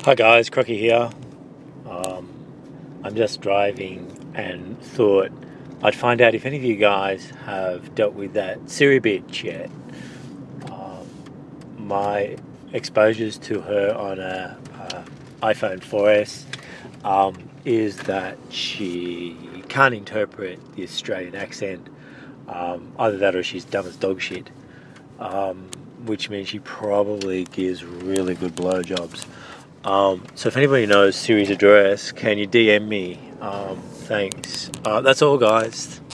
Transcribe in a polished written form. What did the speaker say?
Hi guys, Crocky here. I'm just driving and thought I'd find out if any of you guys have dealt with that Siri bitch yet. My exposures to her on a iPhone 4S is that she can't interpret the Australian accent. Either that or she's dumb as dog shit, which means she probably gives really good blowjobs. So if anybody knows Siri's address, can you DM me? Thanks. That's all, guys.